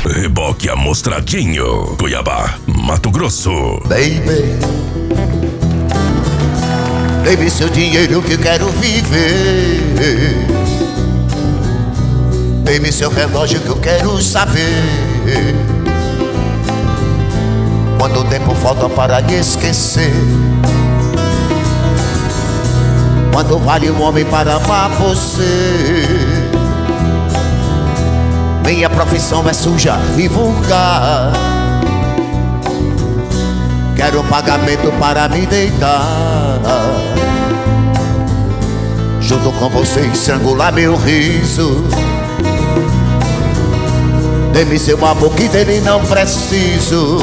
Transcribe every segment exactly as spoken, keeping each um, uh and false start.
Reboque Amostradinho, Cuiabá, Mato Grosso. Baby, baby, seu dinheiro que eu quero viver. Baby, seu relógio que eu quero saber. Quanto tempo falta para lhe esquecer? Quanto vale um homem para amar você? Minha profissão é suja e vulgar. Quero pagamento para me deitar junto com você, estrangular meu riso. Dê-me seu amor que dele não preciso.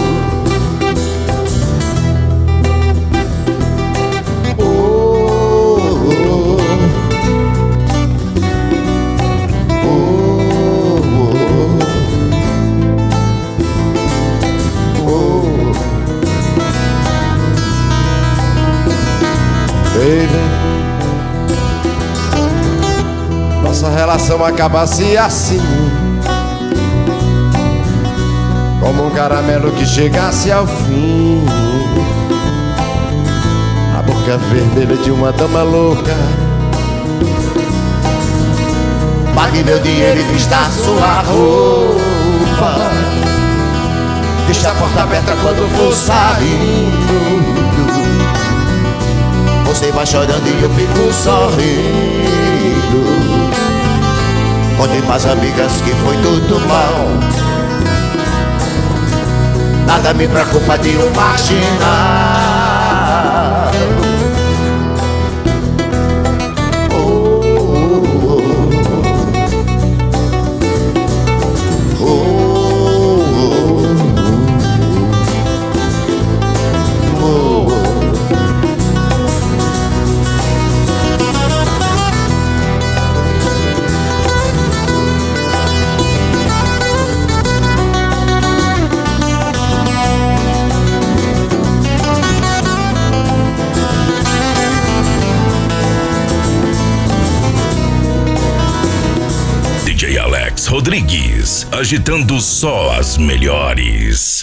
Baby, nossa relação acabasse assim, como um caramelo que chegasse ao fim. A boca vermelha de uma dama louca. Pague meu dinheiro e vista sua roupa. Deixa a porta aberta quando for saindo. Você vai chorando e eu fico sorrindo. Conte pras amigas que foi tudo mal. Nada me preocupa de um marginal. D J Alex Rodrigues, agitando só as melhores.